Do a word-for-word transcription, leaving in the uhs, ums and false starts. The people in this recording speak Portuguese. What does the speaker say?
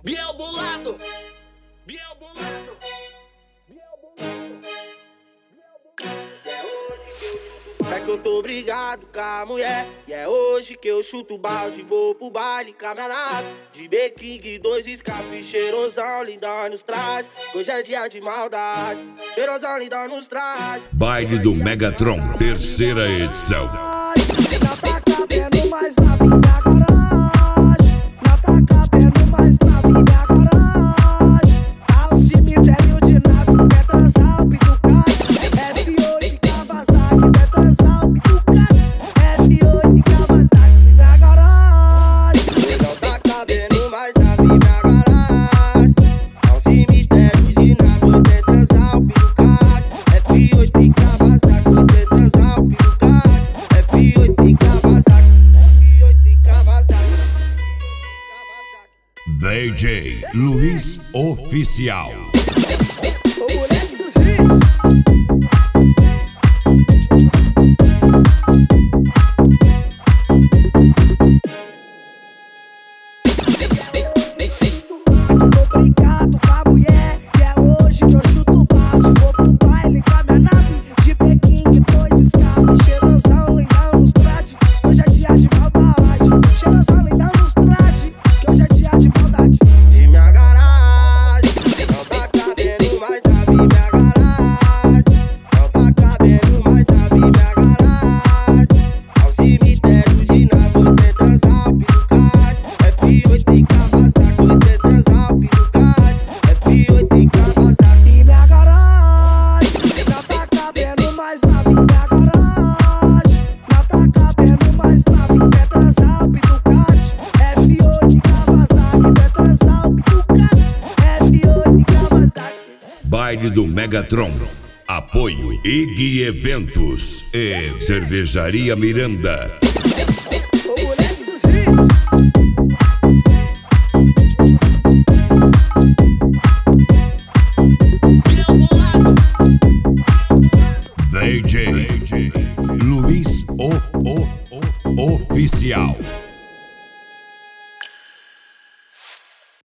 Biel bolado, Biel bolado, é que eu tô brigado com a mulher, e é hoje que eu chuto o balde. Vou pro baile com a minha nave de B-King, dois escapes, cheirosão, lindão nos trajes. Hoje é dia de maldade, cheirosão, lindão nos trajes. Baile do Megatron, terceira edição. Não tá cabendo mais na minha garagem, não tá cabendo mais na minha garagem. Ao cemitério de nave, Petrazal, Pitucate, F oito Kawasaki, Petrazal, Pitucate, F oito Kawasaki na garagem. Não tá cabendo mais na minha garagem. Ao cemitério de nave, Petrazal, Pitucate, F oito Kawasaki, Petrazal, Pitucate, F oito Kawasaki, F oito Kawasaki. D J Luiz Oficial. O moleque dos hits. Tô brigado com a mulher, e é hoje que eu chuto o balde. Vou pro baile com a minha nave de Pequim, dois escapes, cheirosão, lindão nos trajes. Hoje é dia de maldade, cheirosão, lindão nos trajes. Hoje é dia de maldade. De minha garagem, não tá cabendo mais na minha garagem. Não tá cabendo mais na minha garagem. Ao cemitério de nave, Petrazal, Pitucate, F oito Kawasaki, Petrazal, Pitucate, F oito Kawasaki. E minha garagem, não tá cabendo mais na minha garagem. Não tá cabendo mais na minha Petrazal, Pitucate, F oito Kawasaki, Petrazal, Pitucate, F oito Kawasaki. Baile do Megatron. Apoio I G Eventos e Cervejaria Miranda. O moleque dos hits. Biel bolado, D J Luiz O, o, o Oficial.